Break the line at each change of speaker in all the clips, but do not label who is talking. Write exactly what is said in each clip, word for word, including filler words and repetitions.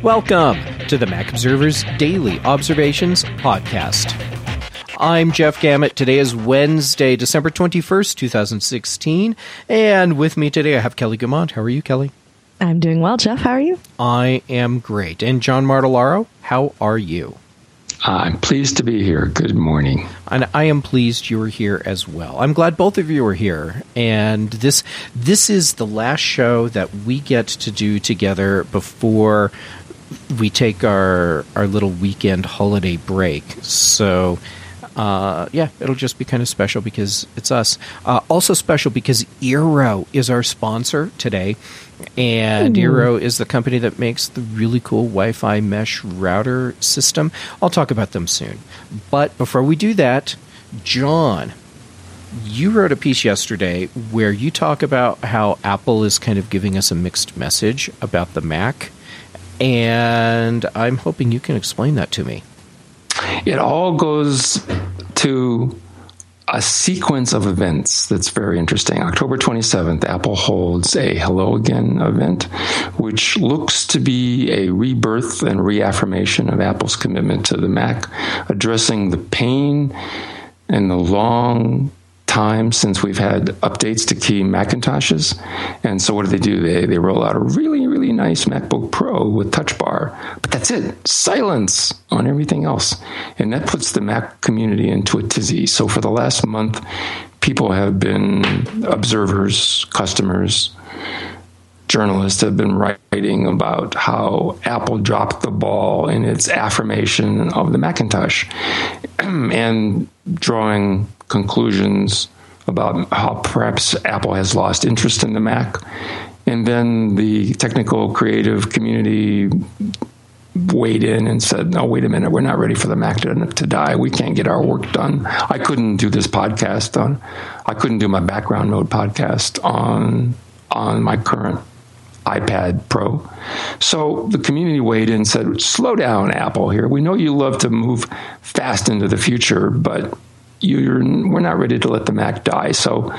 Welcome to the Mac Observer's Daily Observations Podcast. I'm Jeff Gamet. Today is Wednesday, December twenty-first, twenty sixteen, and with me today I have Kelly Guimont. How are you, Kelly?
I'm doing well, Jeff. How are you?
I am great. And John Martellaro, how are you?
I'm pleased to be here. Good morning.
And I am pleased you are here as well. I'm glad both of you are here. And this this is the last show that we get to do together before we take our our little weekend holiday break. So, uh, yeah, it'll just be kind of special because it's us. Uh, also special because Eero is our sponsor today. And
Ooh.
Eero is the company that makes the really cool Wi-Fi mesh router system. I'll talk about them soon. But before we do that, John, you wrote a piece yesterday where you talk about how Apple is kind of giving us a mixed message about the Mac. And I'm hoping you can explain that to me.
It all goes to a sequence of events that's very interesting. October twenty-seventh, Apple holds a Hello Again event, which looks to be a rebirth and reaffirmation of Apple's commitment to the Mac, addressing the pain and the long time since we've had updates to key Macintoshes. And so what do they do? They they roll out a really, really nice MacBook Pro with Touch Bar. But that's it. Silence on everything else. And that puts the Mac community into a tizzy. So for the last month, people have been observers, customers, journalists have been writing about how Apple dropped the ball in its affirmation of the Macintosh and drawing conclusions about how perhaps Apple has lost interest in the Mac. And then the technical creative community weighed in and said, no, wait a minute, we're not ready for the Mac to, to die. We can't get our work done. I couldn't do this podcast on, I couldn't do my background mode podcast on, on my current iPad Pro. So the community weighed in and said, slow down, Apple, here. We know you love to move fast into the future, but you're, we're not ready to let the Mac die. So,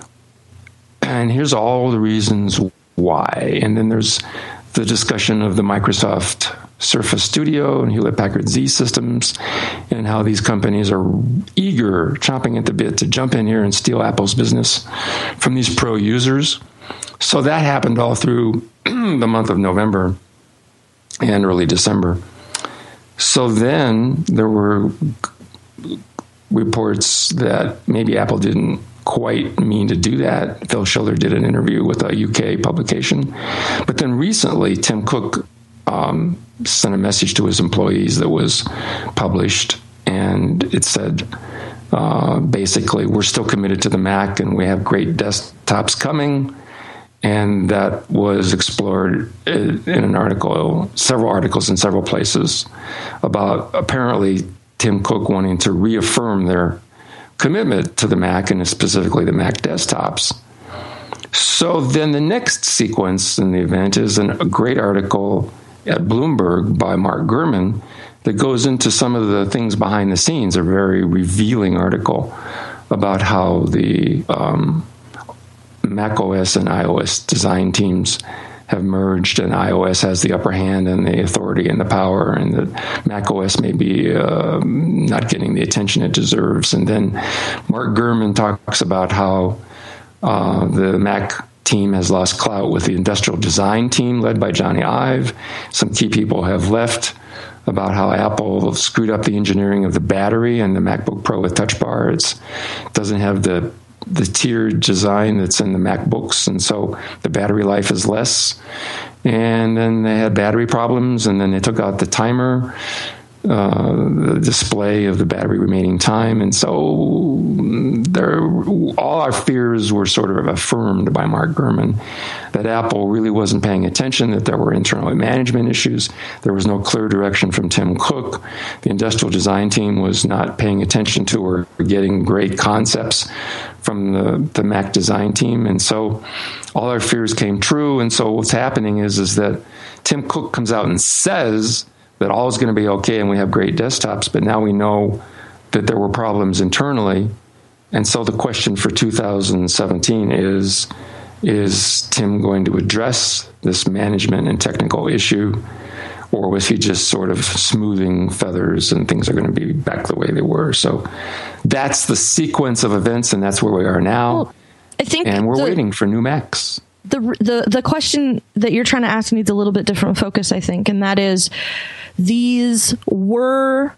and here's all the reasons why. And then there's the discussion of the Microsoft Surface Studio and Hewlett-Packard Z Systems and how these companies are eager, chomping at the bit to jump in here and steal Apple's business from these pro users. So that happened all through the month of November and early December. So then there were reports that maybe Apple didn't quite mean to do that. Phil Schiller did an interview with a U K publication. But then recently, Tim Cook um, sent a message to his employees that was published, and it said, uh, basically, we're still committed to the Mac, and we have great desktops coming. And that was explored in an article, several articles in several places, about apparently Tim Cook wanting to reaffirm their commitment to the Mac and specifically the Mac desktops. So then the next sequence in the event is an, a great article at Bloomberg by Mark Gurman that goes into some of the things behind the scenes, a very revealing article about how the um, macOS and iOS design teams have merged, and iOS has the upper hand and the authority and the power, and that macOS may be uh, not getting the attention it deserves. And then Mark Gurman talks about how uh, the Mac team has lost clout with the industrial design team led by Johnny Ive. Some key people have left, about how Apple screwed up the engineering of the battery and the MacBook Pro with Touch Bar. It doesn't have the the tiered design that's in the MacBooks, and so the battery life is less. And then they had battery problems, and then they took out the timer, uh, the display of the battery remaining time, and so there, all our fears were sort of affirmed by Mark Gurman that Apple really wasn't paying attention, that there were internal management issues, there was no clear direction from Tim Cook, the industrial design team was not paying attention to or getting great concepts from the, the Mac design team, and so all our fears came true. And so what's happening is, is that Tim Cook comes out and says that all is going to be okay and we have great desktops, but now we know that there were problems internally. And so the question for two thousand seventeen is, is Tim going to address this management and technical issue, or was he just sort of smoothing feathers and things are going to be back the way they were? So that's the sequence of events, and that's where we are now.
Well, I think
and we're
the,
waiting for new Macs.
The, the, the question that you're trying to ask needs a little bit different focus, I think, and that is, these were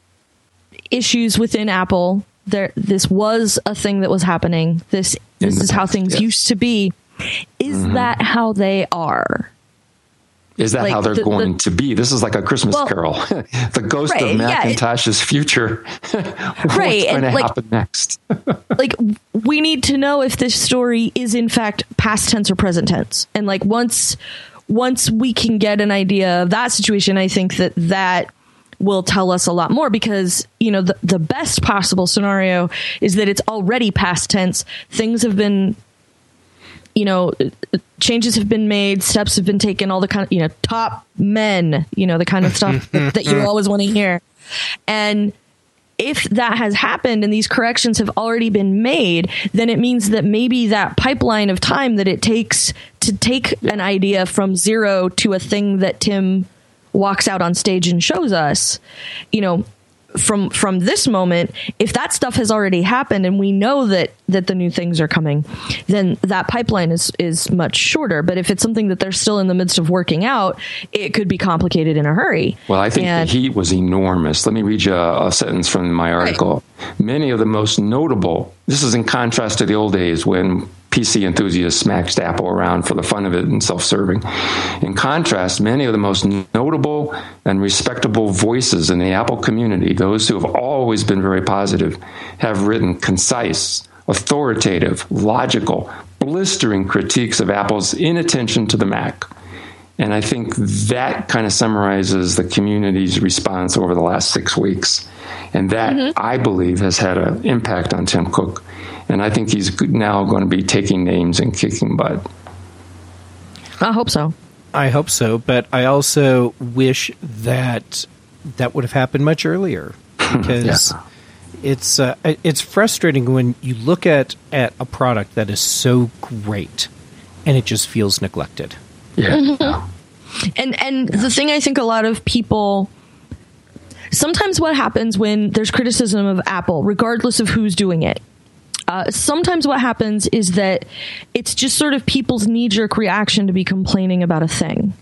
issues within Apple. There, this was a thing that was happening. This, this is past, how things yes. used to be. Is mm-hmm. that how they are?
Is that like how they're the, going the, to be? This is like a Christmas well, Carol. The ghost right, of Macintosh's yeah, it, future. What's
right,
going to
like,
happen next?
Like, we need to know if this story is in fact past tense or present tense. And like once once we can get an idea of that situation, I think that that will tell us a lot more, because, you know, the, the best possible scenario is that it's already past tense. Things have been, you know, changes have been made, steps have been taken, all the kind of, you know, top men, you know, the kind of stuff that, that you always want to hear. And if that has happened and these corrections have already been made, then it means that maybe that pipeline of time that it takes to take an idea from zero to a thing that Tim walks out on stage and shows us, you know, from from this moment, if that stuff has already happened and we know that that the new things are coming, then that pipeline is is much shorter. But if it's something that they're still in the midst of working out, it could be complicated in a hurry.
Well, I think and, the heat was enormous. Let me read you a, a sentence from my article. Right. Many of the most notable, this is in contrast to the old days when P C enthusiasts smacked Apple around for the fun of it and self-serving. In contrast, many of the most notable and respectable voices in the Apple community, those who have always been very positive, have written concise, authoritative, logical, blistering critiques of Apple's inattention to the Mac. And I think that kind of summarizes the community's response over the last six weeks. And that, mm-hmm. I believe, has had an impact on Tim Cook. And I think he's now going to be taking names and kicking butt.
I hope so.
I hope so. But I also wish that that would have happened much earlier. Because yeah. it's uh, it's frustrating when you look at, at a product that is so great and it just feels neglected.
Yeah.
Mm-hmm. And, and yeah. the thing I think a lot of people... Sometimes what happens when there's criticism of Apple, regardless of who's doing it, Uh, sometimes what happens is that it's just sort of people's knee-jerk reaction to be complaining about a thing.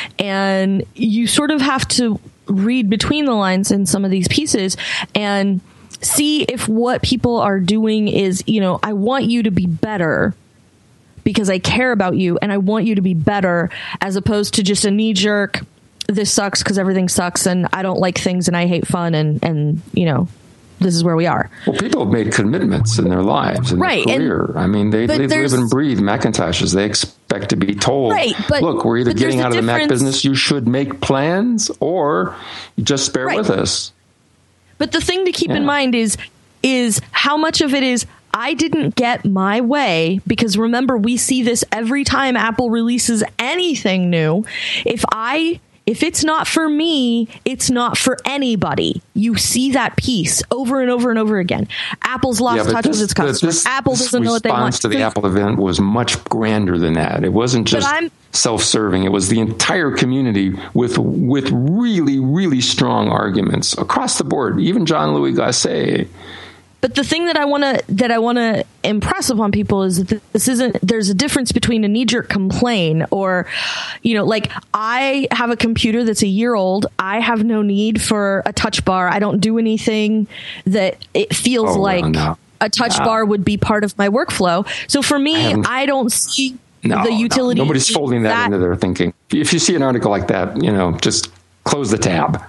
And you sort of have to read between the lines in some of these pieces and see if what people are doing is, you know, I want you to be better because I care about you and I want you to be better, as opposed to just a knee-jerk, this sucks because everything sucks and I don't like things and I hate fun and, and you know, this is where we are.
Well, people have made commitments in their lives, in
right,
their career.
And,
I mean, they, they live and breathe Macintoshes. They expect to be told,
right, but,
look, we're either getting out of the Mac business, you should make plans, or just bear
right.
with us.
But the thing to keep yeah. in mind is, is how much of it is, I didn't get my way, because remember, we see this every time Apple releases anything new. If I... If it's not for me, it's not for anybody. You see that piece over and over and over again. Apple's lost yeah, touch this, with its customers. This, Apple doesn't
this
know what they want.
Response to the Apple event was much grander than that. It wasn't just self-serving. It was the entire community with with really, really strong arguments across the board. Even John Louis Gasset.
But the thing that I want to that I want to impress upon people is that this isn't. There's a difference between a knee-jerk complaint or, you know, like I have a computer that's a year old. I have no need for a touch bar. I don't do anything that it feels oh, like no. a touch no. bar would be part of my workflow. So for me, I, I don't see no, the utility.
No. Nobody's folding that, that into their thinking. If you see an article like that, you know, just close the tab.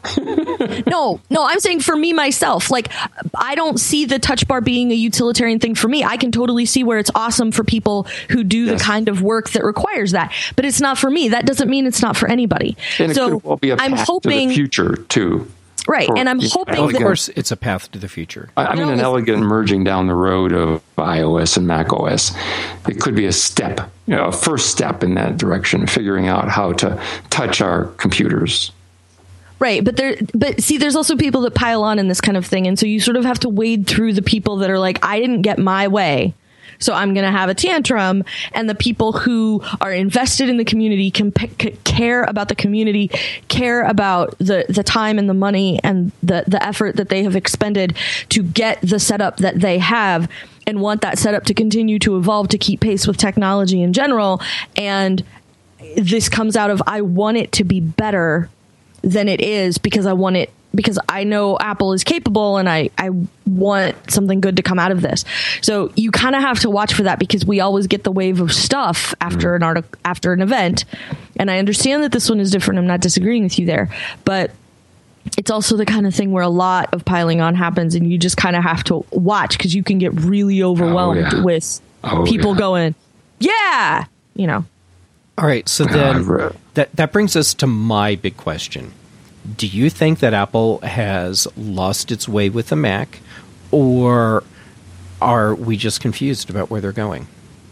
no, no, I'm saying for me, myself, like I don't see the touch bar being a utilitarian thing for me. I can totally see where it's awesome for people who do yes. the kind of work that requires that, but it's not for me. That doesn't mean it's not for anybody.
And
so
it could well be a
I'm
path
hoping
to the future too.
Right.
For,
and I'm hoping
know,
that...
Of course, it's a path to the future.
I, I mean, an elegant merging down the road of iOS and macOS. It could be a step, you know, a first step in that direction, figuring out how to touch our computers.
Right, but there, but see, there's also people that pile on in this kind of thing, and so you sort of have to wade through the people that are like, I didn't get my way, So I'm going to have a tantrum, and the people who are invested in the community can p- c- care about the community, care about the, the time and the money and the, the effort that they have expended to get the setup that they have, and want that setup to continue to evolve to keep pace with technology in general. And this comes out of, I want it to be better than it is because I want it, because I know Apple is capable, and I, I want something good to come out of this. So you kind of have to watch for that, because we always get the wave of stuff after an article, after an event. And I understand that this one is different. I'm not disagreeing with you there, but it's also the kind of thing where a lot of piling on happens, and you just kind of have to watch, because you can get really overwhelmed oh, yeah. with oh, people yeah. going, yeah, you know.
All right. So then that, that brings us to my big question. Do you think that Apple has lost its way with the Mac, or are we just confused about where they're going?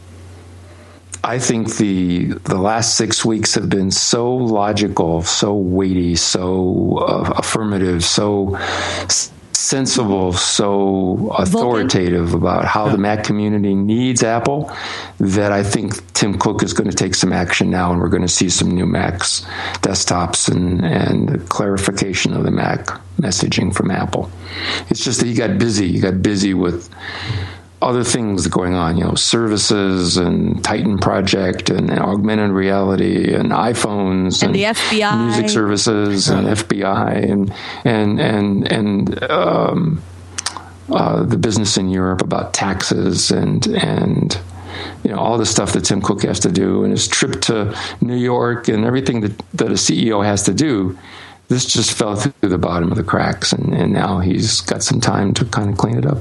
I think the the last six weeks have been so logical, so weighty, so uh, affirmative, so s- sensible, so authoritative Vulcan. about how the Mac community needs Apple, that I think Tim Cook is going to take some action now, and we're going to see some new Macs, desktops, and, and clarification of the Mac messaging from Apple. It's just that he got busy. He got busy with other things going on, you know, services and Titan Project and augmented reality and iPhones
and,
and
the F B I
music services and F B I and and and and um, uh, the business in Europe about taxes and and you know all the stuff that Tim Cook has to do, and his trip to New York and everything that, that a C E O has to do. This just fell through the bottom of the cracks, and, and now he's got some time to kind of clean it up.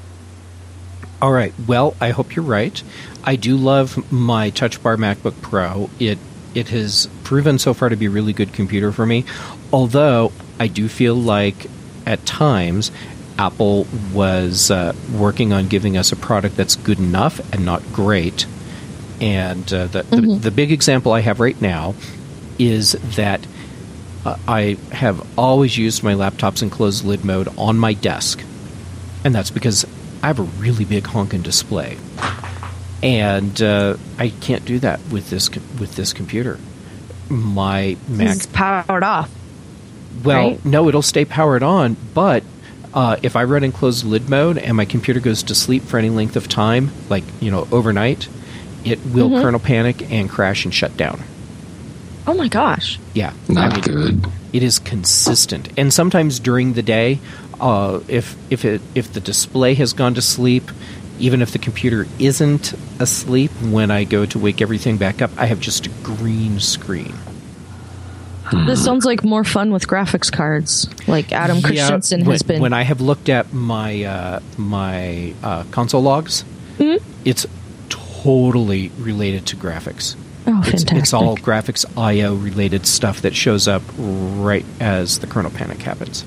All right. Well, I hope you're right. I do love my Touch Bar MacBook Pro. It it has proven so far to be a really good computer for me, although I do feel like at times Apple was uh, working on giving us a product that's good enough and not great. And uh, the, mm-hmm. the the big example I have right now is that uh, I have always used my laptops in closed lid mode on my desk, and that's because I have a really big honking display, and uh, I can't do that with this with this computer. My Mac
is powered off.
Well,
right?
No, it'll stay powered on, but uh, if I run in closed lid mode and my computer goes to sleep for any length of time, like you know overnight, it will mm-hmm. kernel panic and crash and shut down.
Oh my gosh!
Yeah,
not
I mean,
good.
It is consistent, and sometimes during the day. Uh, if if it if the display has gone to sleep, even if the computer isn't asleep, when I go to wake everything back up, I have just a green screen.
This sounds like more fun with graphics cards, like Adam
yeah,
Christensen
when,
has been.
When I have looked at my uh, my uh, console logs, mm-hmm. it's totally related to graphics.
Oh,
it's,
fantastic!
It's all graphics I O related stuff that shows up right as the kernel panic happens.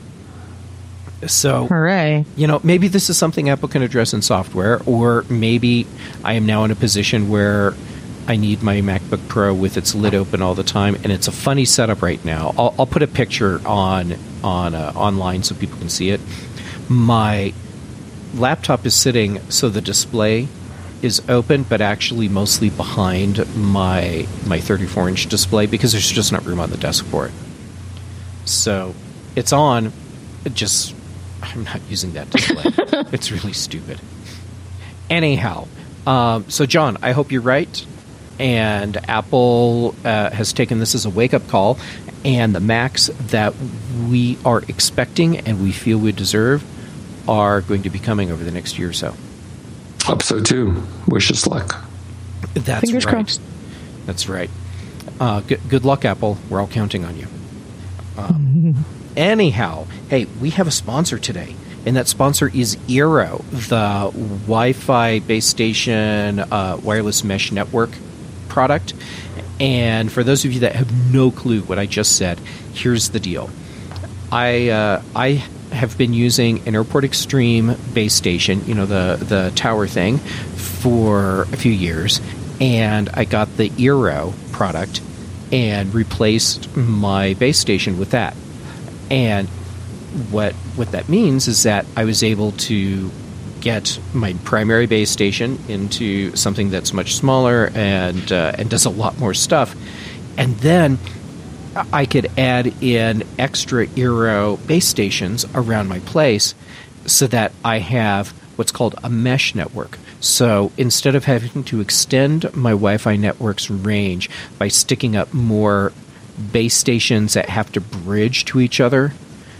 So,
hooray.
You know, maybe this is something Apple can address in software, or maybe I am now in a position where I need my MacBook Pro with its lid open all the time, and it's a funny setup right now. I'll, I'll put a picture on on uh, online so people can see it. My laptop is sitting so the display is open, but actually mostly behind my my thirty-four inch display because there's just not room on the desk for it. So it's on, it just I'm not using that display. It's really stupid. Anyhow, um, so John, I hope you're right. And Apple uh, has taken this as a wake-up call. And the Macs that we are expecting and we feel we deserve are going to be coming over the next year or so.
Hope so, too. Wish us luck.
That's
Fingers
right.
crossed.
That's right. Uh, good, good luck, Apple. We're all counting on you. Um, anyhow, hey, we have a sponsor today, and that sponsor is Eero, the Wi-Fi base station uh, wireless mesh network product. And for those of you that have no clue what I just said, here's the deal. I uh, I have been using an Airport Extreme base station, you know, the, the tower thing, for a few years, and I got the Eero product and replaced my base station with that. And what what that means is that I was able to get my primary base station into something that's much smaller and uh, and does a lot more stuff. And then I could add in extra Eero base stations around my place so that I have what's called a mesh network. So instead of having to extend my Wi-Fi network's range by sticking up more base stations that have to bridge to each other,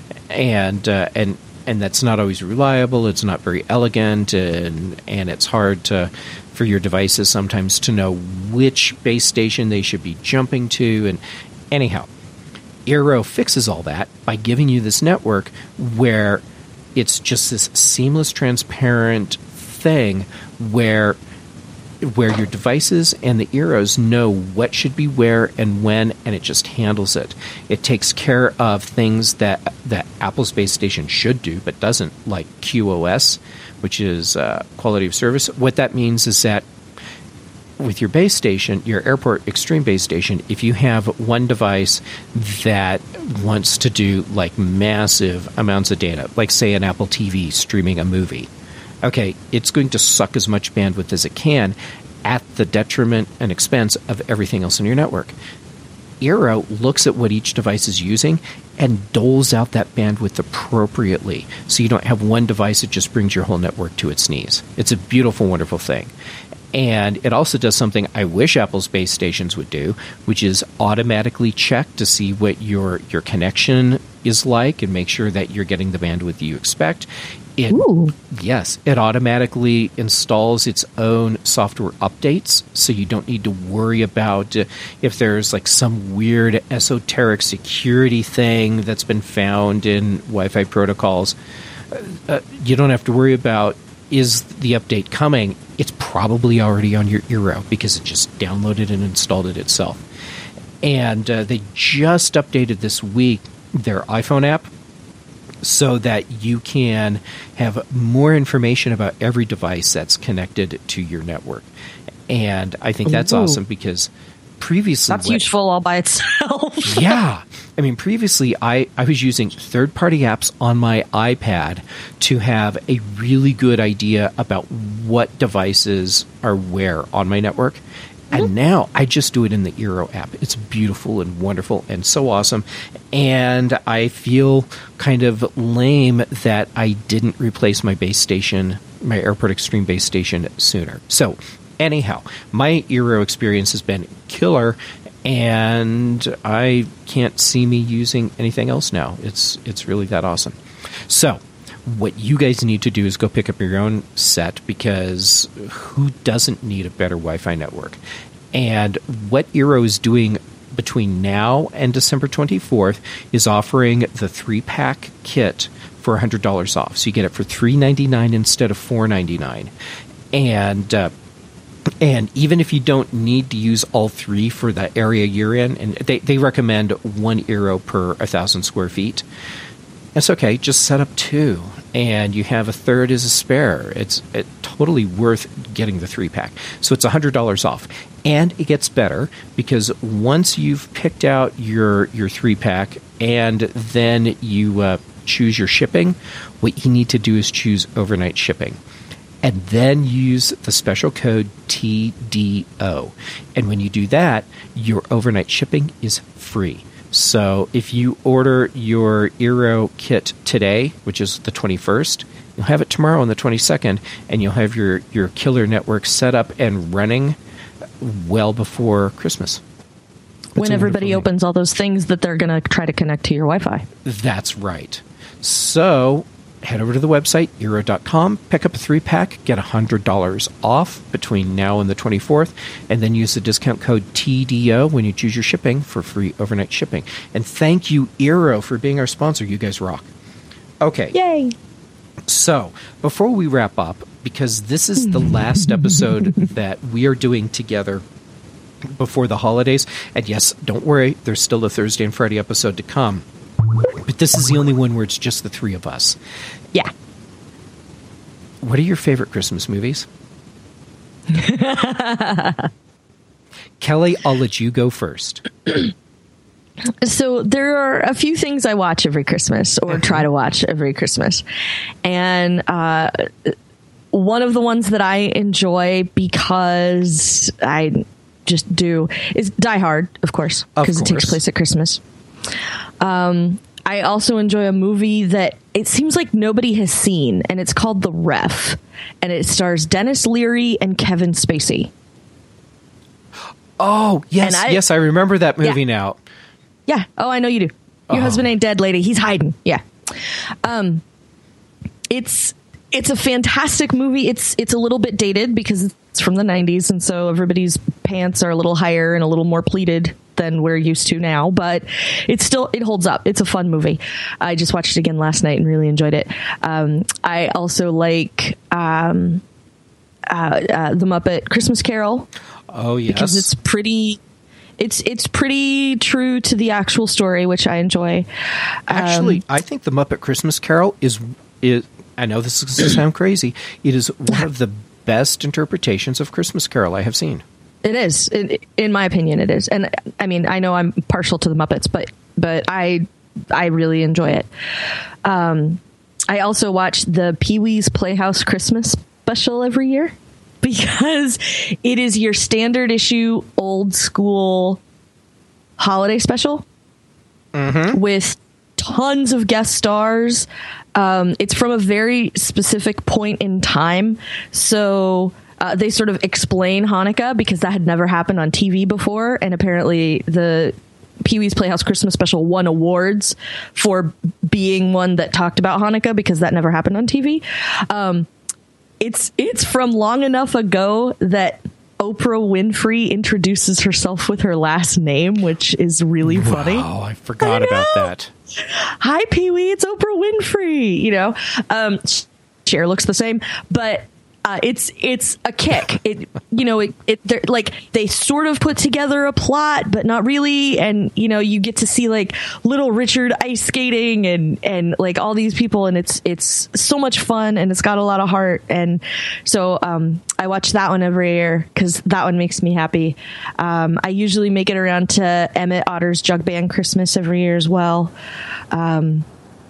and uh, and and that's not always reliable, it's not very elegant, and and it's hard to for your devices sometimes to know which base station they should be jumping to. And anyhow, Eero fixes all that by giving you this network where it's just this seamless, transparent thing where where your devices and the Eeros know what should be where and when, and it just handles it. It takes care of things that that Apple's base station should do but doesn't, like Q O S, which is uh, quality of service. What that means is that with your base station, your Airport Extreme base station, if you have one device that wants to do like massive amounts of data, like say an Apple T V streaming a movie, okay, it's going to suck as much bandwidth as it can at the detriment and expense of everything else in your network. Eero looks at what each device is using and doles out that bandwidth appropriately, so you don't have one device that just brings your whole network to its knees. It's a beautiful, wonderful thing. And it also does something I wish Apple's base stations would do, which is automatically check to see what your, your connection is like and make sure that you're getting the bandwidth you expect. It,
Ooh.
Yes, it automatically installs its own software updates, so you don't need to worry about uh, if there's like some weird esoteric security thing that's been found in Wi-Fi protocols. Uh, uh, you don't have to worry about, is the update coming? It's probably already on your Eero because it just downloaded and installed it itself. And uh, they just updated this week their iPhone app so that you can have more information about every device that's connected to your network. And I think that's Ooh. awesome because previously...
That's what, useful all by itself.
Yeah. I mean, previously I, I was using third-party apps on my iPad to have a really good idea about what devices are where on my network. And now I just do it in the Eero app. It's beautiful and wonderful and so awesome. And I feel kind of lame that I didn't replace my base station, my Airport Extreme base station sooner. So anyhow, my Eero experience has been killer, and I can't see me using anything else now. It's it's really that awesome. So what you guys need to do is go pick up your own set, because who doesn't need a better Wi-Fi network? And what Eero is doing between now and December twenty-fourth is offering the three-pack kit for one hundred dollars off. So you get it for three dollars and ninety-nine cents instead of four dollars and ninety-nine cents. And uh, and even if you don't need to use all three for the area you're in, and they, they recommend one Eero per one thousand square feet, it's okay. Just set up two, and you have a third as a spare. It's it, totally worth getting the three-pack. So it's one hundred dollars off. And it gets better, because once you've picked out your, your three-pack and then you uh, choose your shipping, what you need to do is choose overnight shipping. And then use the special code T D O. And when you do that, your overnight shipping is free. So if you order your Eero kit today, which is the twenty-first, you'll have it tomorrow on the twenty-second, and you'll have your, your killer network set up and running well before Christmas. That's
when everybody opens all those things that they're going to try to connect to your Wi-Fi.
That's right. So head over to the website, eero dot com, pick up a three-pack, get one hundred dollars off between now and the twenty-fourth, and then use the discount code T D O when you choose your shipping for free overnight shipping. And thank you, Eero, for being our sponsor. You guys rock. Okay.
Yay.
So, before we wrap up, because this is the last episode that we are doing together before the holidays, and yes, don't worry, there's still a Thursday and Friday episode to come, but this is the only one where it's just the three of us.
Yeah.
What are your favorite Christmas movies? Kelly, I'll let you go first.
So there are a few things I watch every Christmas, or try to watch every Christmas. And uh, one of the ones that I enjoy because I just do is Die Hard, of course, because it takes place at Christmas. Um, I also enjoy a movie that it seems like nobody has seen, and it's called The Ref, and it stars Dennis Leary and Kevin Spacey.
Oh, yes, I, yes, I remember that movie
yeah.
now.
Yeah. Oh, I know you do. Your oh. husband ain't dead, lady. He's hiding. Yeah. Um, it's it's a fantastic movie. It's it's a little bit dated because it's from the nineties, and so everybody's pants are a little higher and a little more pleated than we're used to now, but it's still, it holds up. It's a fun movie. I just watched it again last night and really enjoyed it. Um, I also like um, uh, uh, The Muppet Christmas Carol.
Oh, yes.
Because it's pretty, it's it's pretty true to the actual story, which I enjoy. Um,
Actually, I think The Muppet Christmas Carol is, is I know this is going to sound crazy, it is one of the best interpretations of Christmas Carol I have seen.
It is, in, in my opinion, it is. And I mean, I know I'm partial to the Muppets, but but I I really enjoy it. Um, I also watch the Pee-wee's Playhouse Christmas special every year because it is your standard issue, old school holiday special mm-hmm. with tons of guest stars. Um, it's from a very specific point in time, so. Uh, they sort of explain Hanukkah because that had never happened on T V before. And apparently the Pee-wee's Playhouse Christmas special won awards for being one that talked about Hanukkah because that never happened on T V. Um, it's, it's from long enough ago that Oprah Winfrey introduces herself with her last name, which is really funny.
Oh, I forgot I about that.
Hi, Pee-wee. It's Oprah Winfrey. You know, um, Cher looks the same, but Uh, it's it's a kick. It you know it it they're, like they sort of put together a plot, but not really. And you know you get to see like Little Richard ice skating and and like all these people, and it's it's so much fun, and it's got a lot of heart. And so um, I watch that one every year because that one makes me happy. Um, I usually make it around to Emmett Otter's Jug Band Christmas every year as well. Um,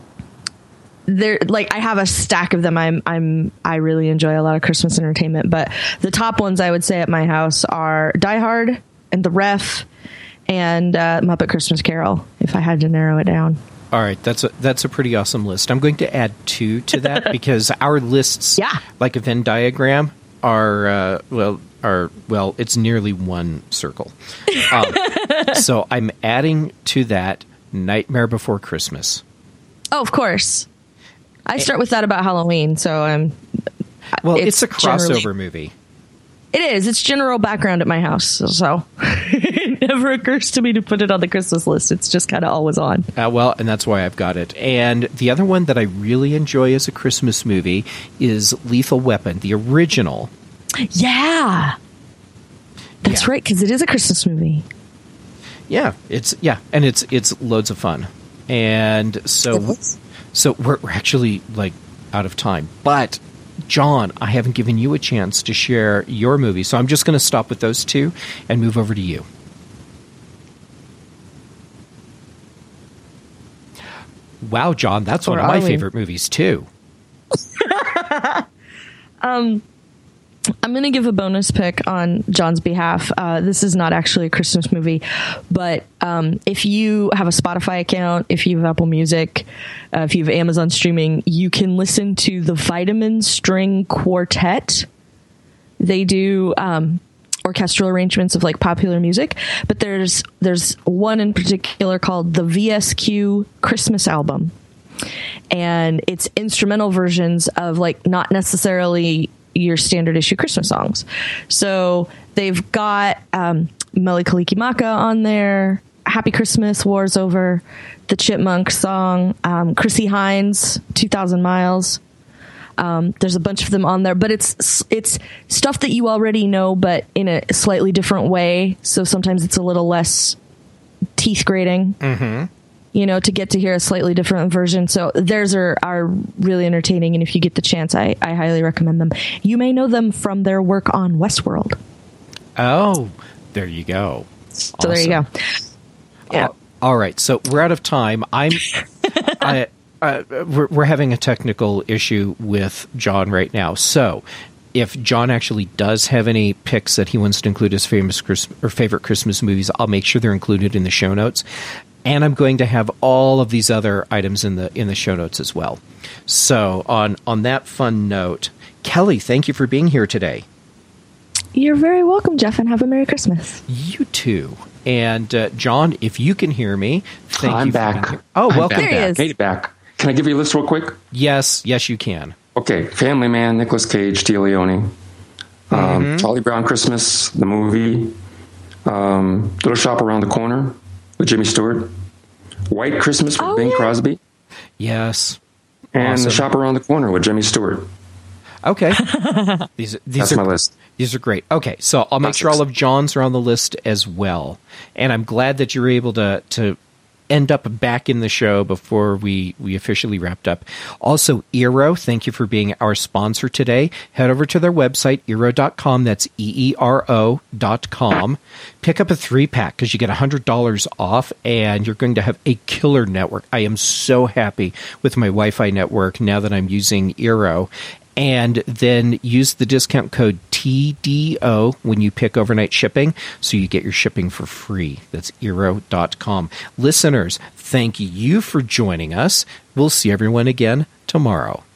They're like I have a stack of them. I'm I'm I really enjoy a lot of Christmas entertainment, but the top ones I would say at my house are Die Hard and The Ref and uh, Muppet Christmas Carol. If I had to narrow it down.
All right, that's a that's a pretty awesome list. I'm going to add two to that because our lists,
yeah.
like a Venn diagram, are uh, well are well. It's nearly one circle. Um, so I'm adding to that Nightmare Before Christmas.
Oh, of course. I start with that about Halloween, so I'm.
Well, it's, it's a crossover movie.
It is. It's general background at my house, so it never occurs to me to put it on the Christmas list. It's just kind of always on.
Uh, well, and that's why I've got it. And the other one that I really enjoy as a Christmas movie is Lethal Weapon, the original.
Yeah, that's yeah. right, because it is a Christmas movie.
Yeah, it's yeah, and it's it's loads of fun, and so. So we're, we're actually, like, out of time. But, John, I haven't given you a chance to share your movie, so I'm just going to stop with those two and move over to you. Wow, John, that's or one of my we? favorite movies, too.
um... I'm going to give a bonus pick on John's behalf. Uh, this is not actually a Christmas movie, but um, if you have a Spotify account, if you have Apple Music, uh, if you have Amazon streaming, you can listen to the Vitamin String Quartet. They do um, orchestral arrangements of like popular music, but there's there's one in particular called the V S Q Christmas Album, and it's instrumental versions of like not necessarily your standard issue Christmas songs. So they've got um, Mele Kalikimaka on there, Happy Christmas, War's Over, the Chipmunks song, um, Chrissie Hynde, two thousand miles. Um, there's a bunch of them on there, but it's it's stuff that you already know, but in a slightly different way. So sometimes it's a little less teeth grating. Mm-hmm. You know, to get to hear a slightly different version. So theirs are, are really entertaining, and if you get the chance, I, I highly recommend them. You may know them from their work on Westworld.
Oh, there you go.
So awesome. There you go. Yeah.
Uh, all right, so we're out of time. I'm I uh, we're, we're having a technical issue with John right now. So if John actually does have any picks that he wants to include as famous Christmas, or favorite Christmas movies, I'll make sure they're included in the show notes. And I'm going to have all of these other items in the in the show notes as well. So on on that fun note, Kelly, thank you for being here today.
You're very welcome, Jeff, and have a Merry Christmas.
You too. And uh, John, if you can hear me, thank
I'm
you for
back.
being here. Oh,
I'm
welcome
back.
There he
back.
is.
Made it back. Can I give you a list real quick?
Yes, yes, you can.
Okay, Family Man, Nicolas Cage, Tia Leone, um,
Mm-hmm.
Charlie Brown Christmas, the movie, um, Little Shop Around the Corner with Jimmy Stewart, White Christmas with
Oh,
Bing
yeah.
Crosby,
Yes.
and
Awesome.
The Shop Around the Corner with Jimmy Stewart.
Okay. these these
That's
are
my list.
These are great. Okay, so I'll make sure all of John's are on the list as well. And I'm glad that you're able to to end up back in the show before we, we officially wrapped up. Also, Eero, thank you for being our sponsor today. Head over to their website, eero dot com. That's E E R O dot com. Pick up a three-pack because you get one hundred dollars off, and you're going to have a killer network. I am so happy with my Wi-Fi network now that I'm using Eero. And then use the discount code T D O when you pick overnight shipping, so you get your shipping for free. That's eero dot com. Listeners, thank you for joining us. We'll see everyone again tomorrow.